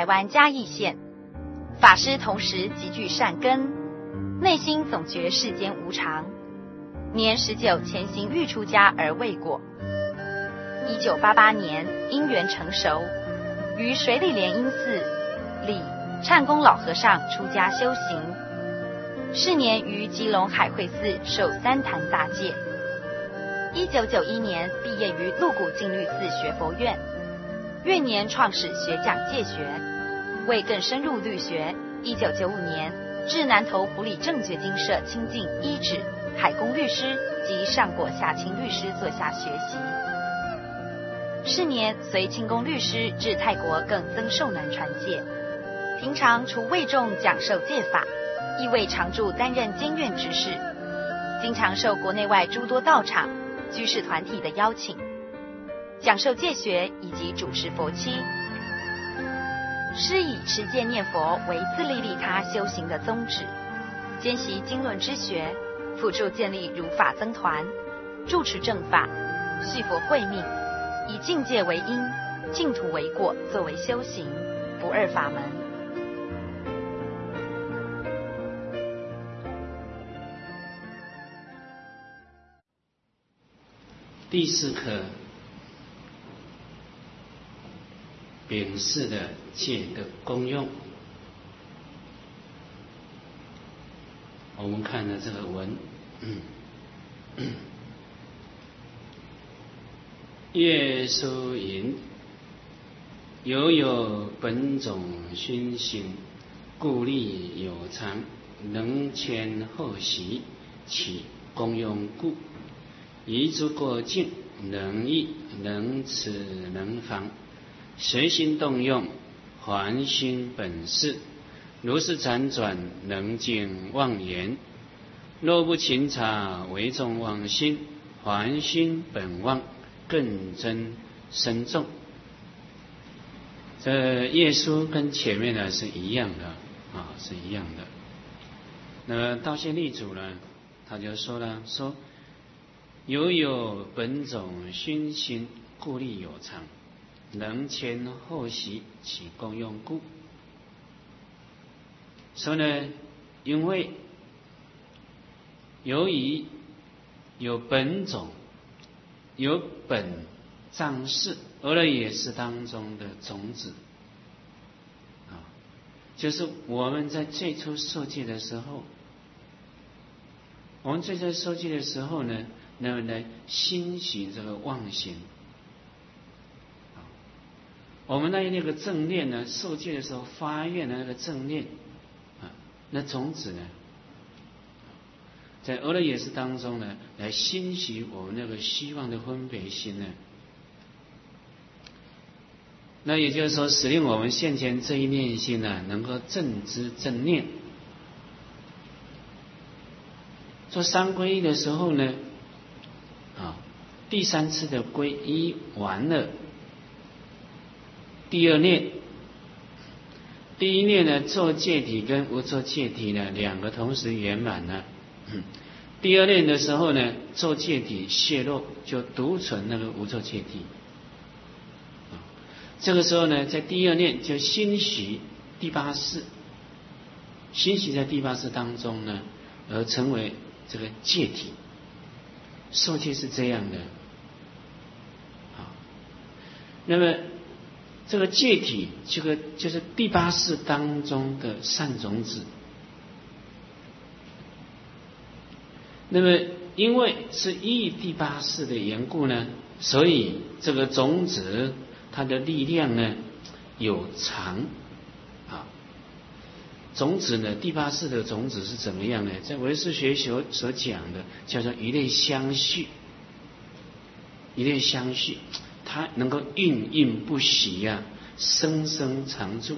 台湾嘉义县。法师同时极具善根，内心总觉世间无常。年19潜心欲出家而未果。1988年因缘成熟，于水里莲因寺里忏公老和尚出家修行。是年于基隆海会寺受三坛大戒。1991年毕业于鹿谷净律寺学佛院，越年创始学讲戒学。为更深入律学，1995年至南投埔里正觉精舍亲近一指海公律师及上果夏清律师座下学习。是年随清公律师至泰国更增受难传戒。平常除为众讲授戒法，亦为常驻担任监院执事，经常受国内外诸多道场、居士团体的邀请，讲授戒学以及主持佛七。师以持戒念佛为自利利他修行的宗旨，兼习经论之学，辅助建立如法僧团，住持正法，续佛慧命，以境界为因，净土为果作为修行，不二法门。 第4课，秉释的戒的功用。我们看了这个文，耶稣云：有本种熏行，故利有常，能谦后习，起功用故。宜诸过境，能益，能持，能防，随心动用，还心本事。如是辗转，能尽妄言。若不勤察，为众妄心，还心本妄，更增深重。这耶稣跟前面呢是一样的是一样的。那么道谢力主呢，他就说了，说有本种熏行，故利有常，能谦后习，起功用故。说呢，因为由于有本种，有本藏识，而了也是当中的种子就是我们在最初受戒的时候，那么呢，兴起这个妄心。我们那个正念呢，受戒的时候发愿的那个正念那种子呢，在俄勒也是当中呢，来兴起我们那个希望的分别心呢。那也就是说，使令我们现前这一念心呢，能够正知正念。做三皈依的时候呢，第3次的皈依完了，第2念，第1念呢，做戒体跟无做戒体呢2个同时圆满了。第2念的时候呢，做戒体泄露，就独存那个无做戒体。这个时候呢，在第2念就欣喜第8识，欣喜在第8识当中呢，而成为这个戒体。受戒是这样的那么这个戒体，这个就是第8识当中的善种子。那么因为是依第8识的缘故呢，所以这个种子它的力量呢有常种子呢，第8识的种子是怎么样呢？在唯识学所讲的叫做一类相续，一类相续，它能够运运不息生生常住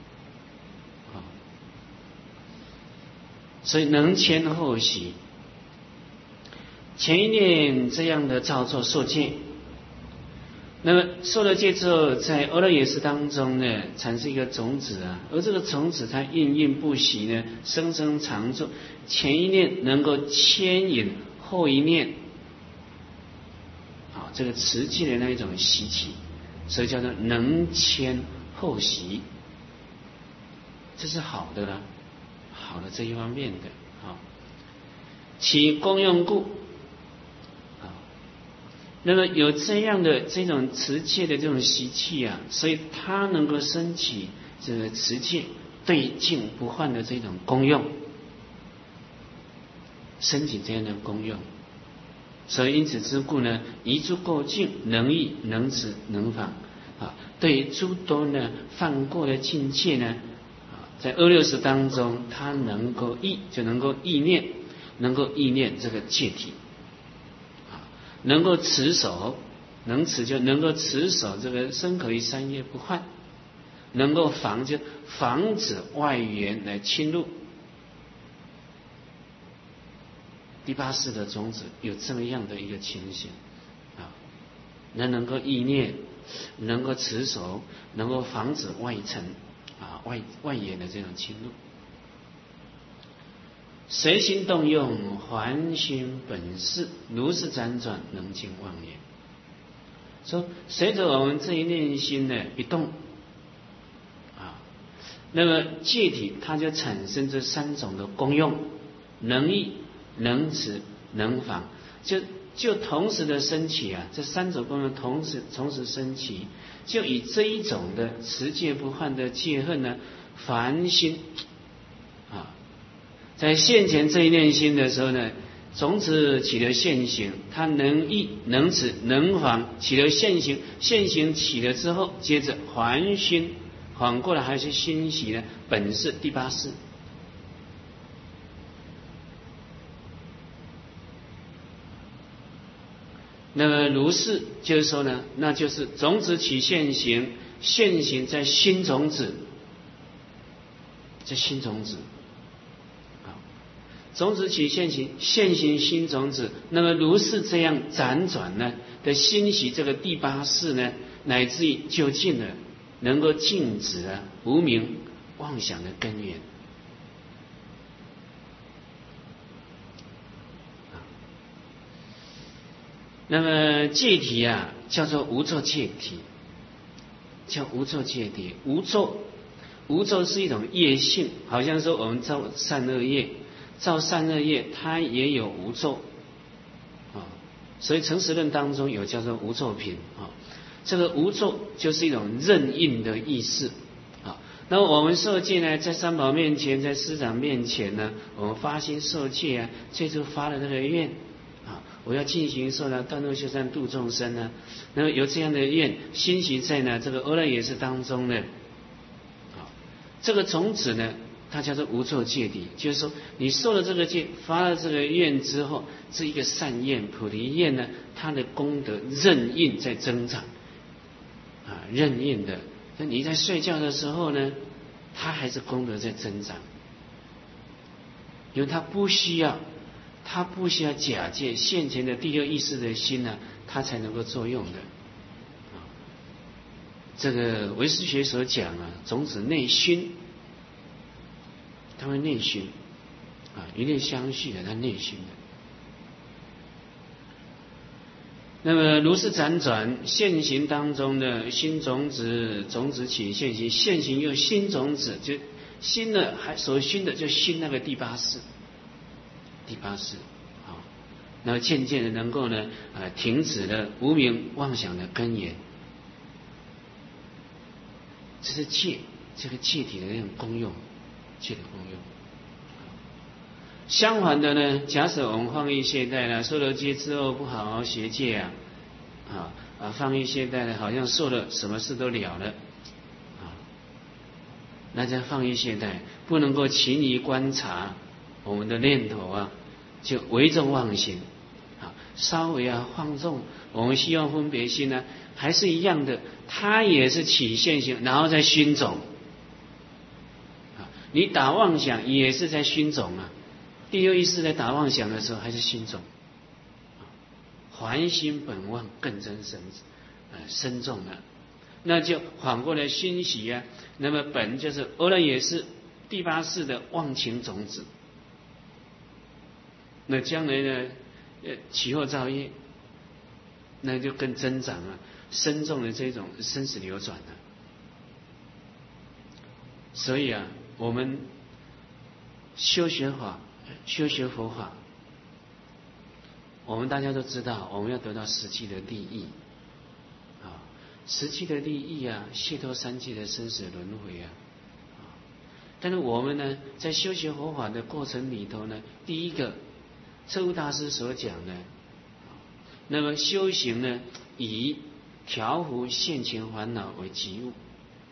所以能谦后习。前一念这样的造作受戒，那么受了戒之后，在阿赖耶识当中呢，产生一个种子而这个种子它运运不息呢，生生常住。前一念能够牵引后一念，这个持戒的那一种习气，所以叫做能牵后习。 这是好的啦，好的这一方面的啊。其功用故啊，那么有这样的这种持戒的这种习气啊，所以它能够升起这个持戒对境不换的这种功用，升起这样的功用。所以因此之故呢，宜诸垢净，能益能止能防啊，对诸多呢犯过的境界呢，在阿六识当中，它能够意，就能够意念，能够意念这个戒体啊，能够持守，能持就能够持守这个身口意三业不坏，能够防就防止外缘来侵入。第八识的种子有这么样的一个情形啊，能够意念，能够持守，能够防止外层啊外缘的这种侵入。随心动用，还心本事，如是辗转，能尽妄念。说随着我们这一念心的一动啊，那么戒体它就产生这三种的功用：能益、能持、能防，就同时的升起啊，这三种功能同时升起，就以这一种的持戒不换的戒恨呢，凡心啊，在现前这一念心的时候呢，种子起了现行，它能益、能持、能防，起了现行，现行起了之后，接着还心，缓过来还是欣喜呢，本是第八识。那么如是就是说呢，那就是种子起现行，现行在新种子，这新种子，种子起现行，现行新种子。那么如是这样辗转呢的欣喜这个第八识呢，乃至于究竟了能够禁止啊无明妄想的根源。那么戒体啊，叫做无作戒体，叫无作戒体。无作是一种业性，好像说我们造善恶业，造善恶业它也有无作啊，所以诚实论当中有叫做无作品啊。这个无作就是一种任印的意思啊。那么我们受戒呢，在三宝面前，在师长面前呢，我们发心受戒啊，这就发了这个愿。我要进行受呢断恶修善度众生呢，那么有这样的愿欣喜在呢这个阿赖耶识当中呢，这个种子呢，它叫做无作戒体，就是说你受了这个戒，发了这个愿之后，这一个善愿菩提愿呢，它的功德任印在增长啊，任印的。那你在睡觉的时候呢，它还是功德在增长，因为它不需要假借现前的第六意识的心呢，它才能够作用的。这个唯识学所讲啊，种子内熏，它会内熏啊，一念相续的，它内熏的。那么如是辗转，现行当中的新种子，种子起现行，现行又新种子，就新的还所熏的就熏那个第八识。第八识，那么渐渐的能够呢，停止了无明妄想的根源，这是戒，这个戒体的那种功用，戒的功用。相反的呢，假使我们放逸懈怠了，受了戒之后不好好学戒放逸懈怠了，好像受了什么事都了了，那这放逸懈怠不能够勤于观察我们的念头啊，就为众妄行稍微放纵我们希望分别心呢，还是一样的，它也是起现行，然后再熏种你打妄想也是在熏种第六意识在打妄想的时候还是熏种还心本妄更增深重了，那就反过来欣喜那么本就是阿赖耶识第八识的妄情种子，那将来呢其后造业，那就更增长深重的这种生死流转了。所以我们修学佛法，我们大家都知道，我们要得到实际的利益啊，实际的利益啊，解脱三界的生死轮回啊。但是我们呢，在修学佛法的过程里头呢，第一个，彻悟大师所讲的，那么修行呢，以调伏现前烦恼为己务，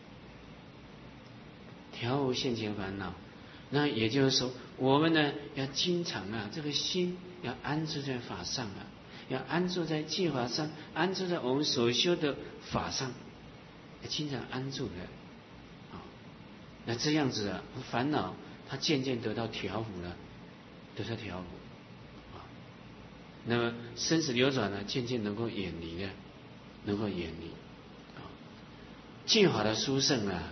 调伏现前烦恼。那也就是说，我们呢要经常啊，这个心要安住在法上啊，要安住在戒法上，安住在我们所修的法上，要经常安住的。那这样子啊，烦恼它渐渐得到调伏了，得到调伏啊。那么生死流转呢，渐渐能够远离了，能够远离啊。戒法的殊胜啊，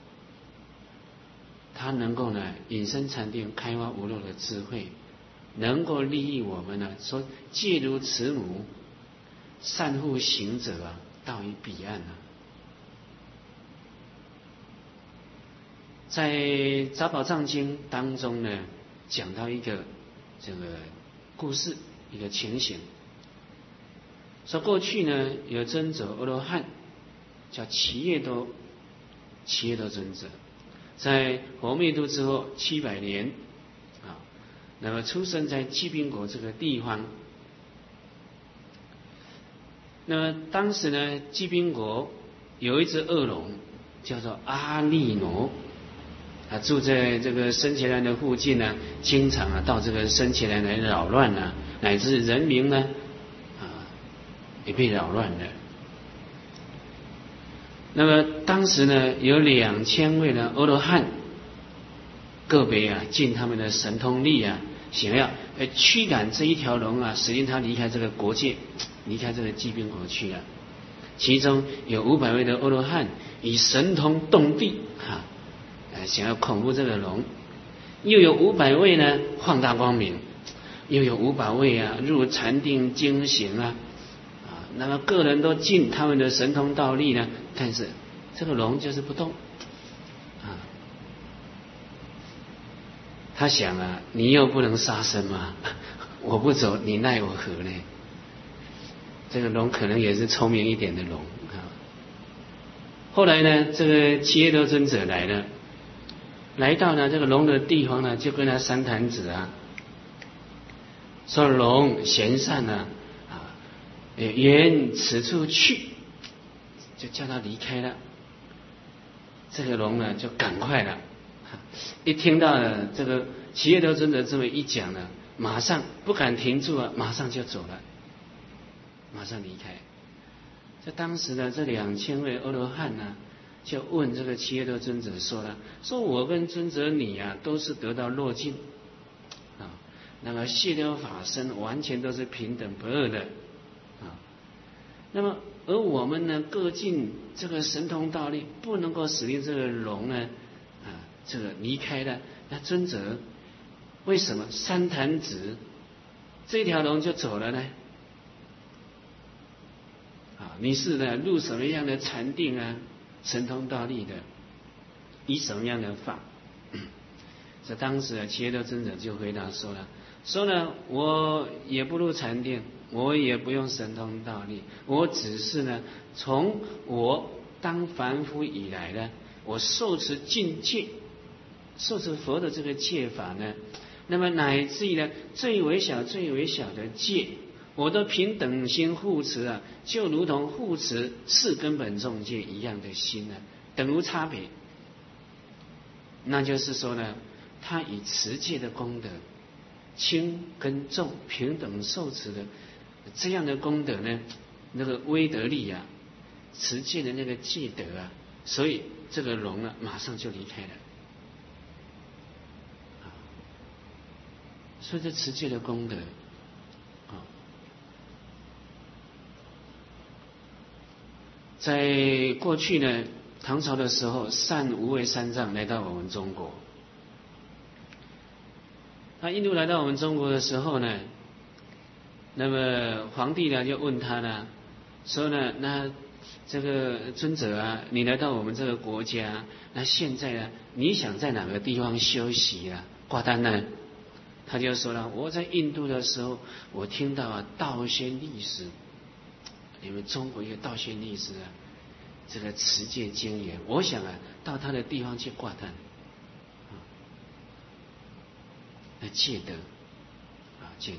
它能够呢引生禅定，开发无漏的智慧，能够利益我们呢。说戒如慈母，善护行者啊，到于彼岸啊。在杂宝藏经当中呢，讲到一个这个故事，一个情形，说过去呢有尊者阿罗汉叫祇叶多尊者，在佛灭度之后700年啊，那么出生在寂宾国这个地方。那么当时呢，寂宾国有一只恶龙，叫做阿利罗。住在这个僧伽蓝的附近呢，经常啊到这个僧伽蓝来扰乱啊，乃至人民呢也被扰乱了。那么当时呢，有2000位的阿罗汉，个别啊尽他们的神通力啊，想要驱赶这一条龙啊，使令他离开这个国界，离开这个寂宾国去了。其中有500位的阿罗汉以神通动地想要恐怖这个龙，又有500位呢放大光明，又有500位啊入禅定精行啊，那么个人都尽他们的神通道力呢，但是这个龙就是不动啊。他想啊，你又不能杀生嘛，我不走，你奈我何呢？这个龙可能也是聪明一点的龙啊。后来呢，这个祇叶多尊者来了。来到呢这个龙的地方呢，就跟他三坛子啊说：“龙贤善呢沿此处去，就叫他离开了。”这个龙呢就赶快了，一听到了这个祇叶多尊者这么一讲呢，马上不敢停住啊，马上就走了，马上离开。在当时呢，这2000位阿罗汉呢，就问这个祇叶多尊者说了：“说我跟尊者你啊，都是得到落尽啊，那么解脱法身完全都是平等不二的啊。那么而我们呢，各尽这个神通道力，不能够使令这个龙呢这个离开了。那尊者为什么三坛子这条龙就走了呢？你是呢入什么样的禅定啊？神通道力的，以什么样的法？”这当时祇叶多尊者就回答说了：“说呢，我也不入禅定，我也不用神通道力，我只是呢，从我当凡夫以来呢，我受持禁戒，受持佛的这个戒法呢，那么乃至于呢最微小的戒，我都平等心护持啊，就如同护持四根本众戒一样的心呢，等无差别。那就是说呢，他以持戒的功德，轻跟重平等受持的这样的功德呢，那个威德力啊，持戒的那个戒德啊，所以这个龙啊马上就离开了。所以这持戒的功德在过去呢，唐朝的时候，善无畏三藏来到我们中国。那印度来到我们中国的时候呢，那么皇帝呢就问他呢，说呢，那这个尊者啊，你来到我们这个国家，那现在呢，你想在哪个地方休息啊？挂单呢？他就说了，我在印度的时候，我听到啊道宣律师，你们中国一个道宣律师啊，这个持戒精严，我想啊到他的地方去挂单，那戒德啊戒德，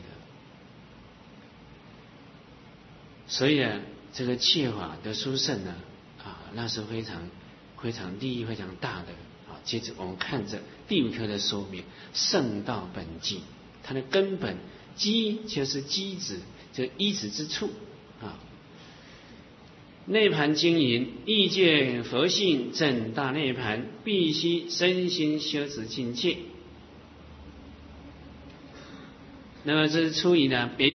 所以啊这个戒法的殊胜呢那是非常利益非常大的。接着我们看着第5课的说明，圣道本寂，它的根本机就是机子，这依止之处内盘经营，意见佛性正大内盘，必须身心修持境界。那么这是出于呢别